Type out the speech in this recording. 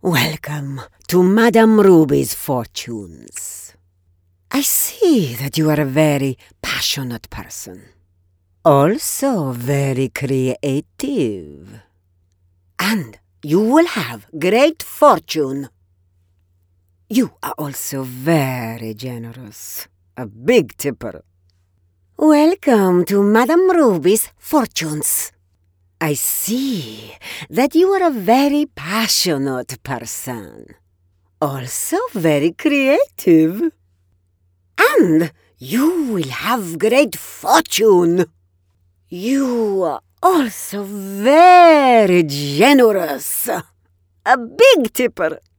Welcome to Madame Ruby's fortunes. I see that you are a very passionate person. Also very creative. And you will have great fortune. You are also very generous. A big tipper. Welcome to Madame Ruby's fortunes. I see that you are a very passionate person. Also very creative. And you will have great fortune. You are also very generous. A big tipper.